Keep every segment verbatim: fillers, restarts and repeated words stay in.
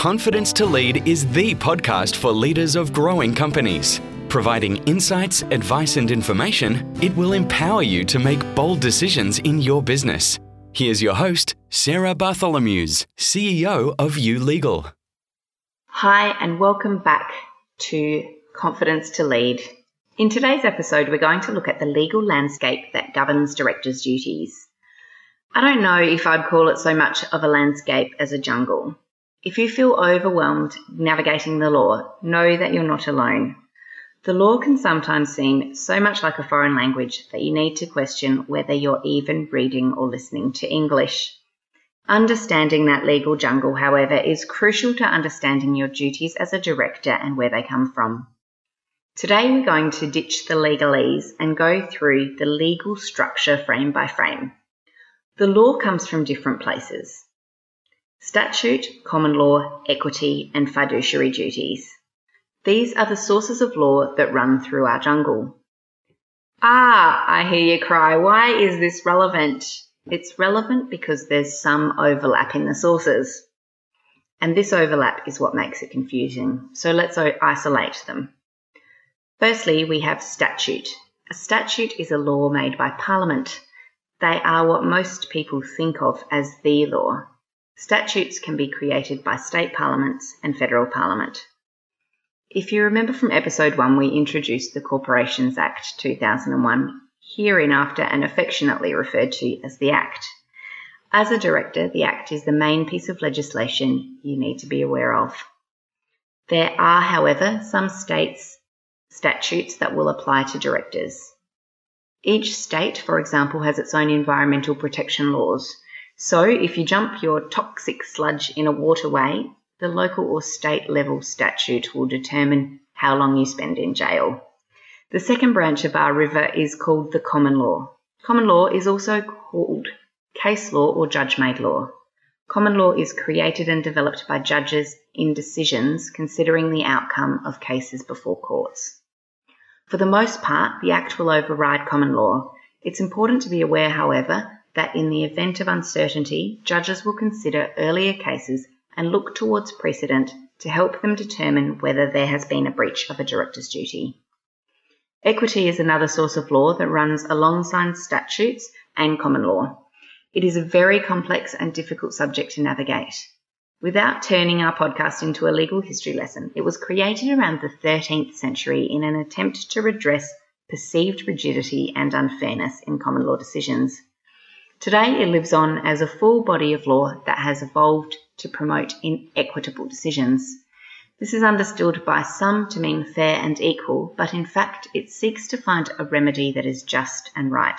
Confidence to Lead is the podcast for leaders of growing companies. Providing insights, advice and information, it will empower you to make bold decisions in your business. Here's your host, Sarah Bartholomews, C E O of You Legal. Hi and welcome back to Confidence to Lead. In today's episode, we're going to look at the legal landscape that governs directors' duties. I don't know if I'd call it so much of a landscape as a jungle. If you feel overwhelmed navigating the law, know that you're not alone. The law can sometimes seem so much like a foreign language that you need to question whether you're even reading or listening to English. Understanding that legal jungle, however, is crucial to understanding your duties as a director and where they come from. Today we're going to ditch the legalese and go through the legal structure frame by frame. The law comes from different places: statute, common law, equity, and fiduciary duties. These are the sources of law that run through our jungle. Ah, I hear you cry, why is this relevant? It's relevant because there's some overlap in the sources. And this overlap is what makes it confusing. So let's isolate them. Firstly, we have statute. A statute is a law made by Parliament. They are what most people think of as the law. Statutes can be created by state parliaments and federal parliament. If you remember from episode one, we introduced the Corporations Act two thousand one, hereinafter and affectionately referred to as the Act. As a director, the Act is the main piece of legislation you need to be aware of. There are, however, some states' statutes that will apply to directors. Each state, for example, has its own environmental protection laws. So if you dump your toxic sludge in a waterway, the local or state level statute will determine how long you spend in jail. The second branch of our river is called the common law. Common law is also called case law or judge-made law. Common law is created and developed by judges in decisions considering the outcome of cases before courts. For the most part, the Act will override common law. It's important to be aware, however, that in the event of uncertainty, judges will consider earlier cases and look towards precedent to help them determine whether there has been a breach of a director's duty. Equity is another source of law that runs alongside statutes and common law. It is a very complex and difficult subject to navigate. Without turning our podcast into a legal history lesson, it was created around the thirteenth century in an attempt to redress perceived rigidity and unfairness in common law decisions. Today, it lives on as a full body of law that has evolved to promote inequitable decisions. This is understood by some to mean fair and equal, but in fact, it seeks to find a remedy that is just and right.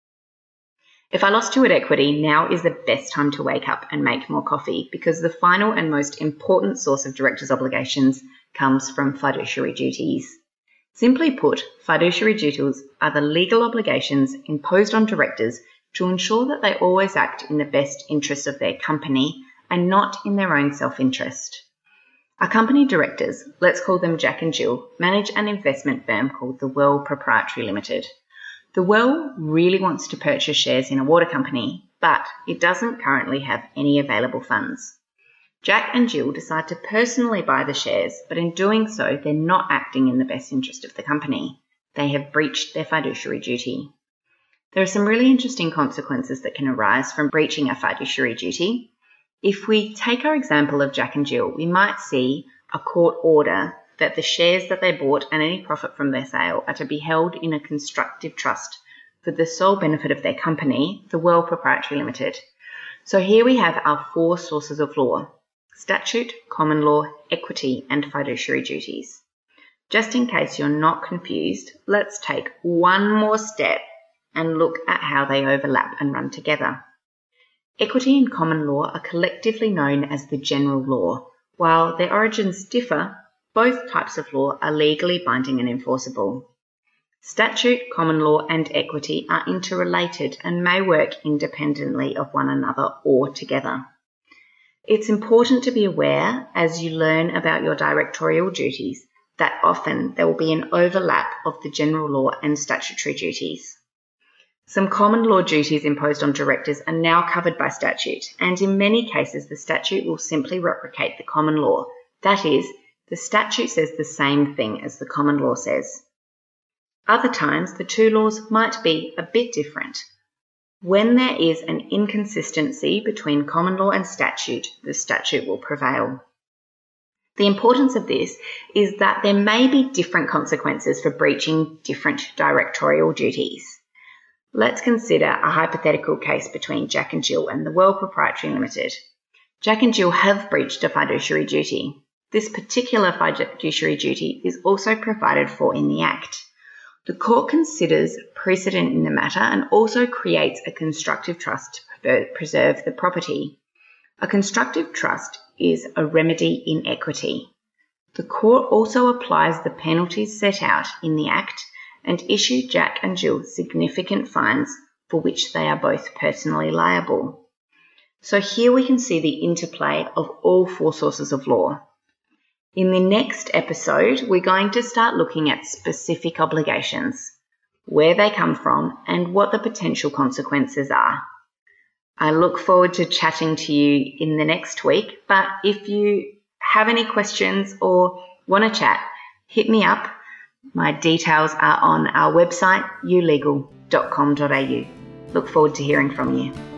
If I lost you at equity, now is the best time to wake up and make more coffee, because the final and most important source of directors' obligations comes from fiduciary duties. Simply put, fiduciary duties are the legal obligations imposed on directors to ensure that they always act in the best interest of their company and not in their own self-interest. Our company directors, let's call them Jack and Jill, manage an investment firm called the Well Proprietary Limited. The Well really wants to purchase shares in a water company, but it doesn't currently have any available funds. Jack and Jill decide to personally buy the shares, but in doing so, they're not acting in the best interest of the company. They have breached their fiduciary duty. There are some really interesting consequences that can arise from breaching a fiduciary duty. If we take our example of Jack and Jill, we might see a court order that the shares that they bought and any profit from their sale are to be held in a constructive trust for the sole benefit of their company, the Well Proprietary Limited. So here we have our four sources of law: statute, common law, equity, and fiduciary duties. Just in case you're not confused, let's take one more step and look at how they overlap and run together. Equity and common law are collectively known as the general law. While their origins differ, both types of law are legally binding and enforceable. Statute, common law, and equity are interrelated and may work independently of one another or together. It's important to be aware as you learn about your directorial duties that often there will be an overlap of the general law and statutory duties. Some common law duties imposed on directors are now covered by statute, and in many cases the statute will simply replicate the common law. That is, the statute says the same thing as the common law says. Other times the two laws might be a bit different. When there is an inconsistency between common law and statute, the statute will prevail. The importance of this is that there may be different consequences for breaching different directorial duties. Let's consider a hypothetical case between Jack and Jill and the World Proprietary Limited. Jack and Jill have breached a fiduciary duty. This particular fiduciary duty is also provided for in the Act. The court considers precedent in the matter and also creates a constructive trust to preserve the property. A constructive trust is a remedy in equity. The court also applies the penalties set out in the Act and issue Jack and Jill significant fines for which they are both personally liable. So here we can see the interplay of all four sources of law. In the next episode, we're going to start looking at specific obligations, where they come from, and what the potential consequences are. I look forward to chatting to you in the next week, but if you have any questions or want to chat, hit me up. My details are on our website, u legal dot com dot a u. Look forward to hearing from you.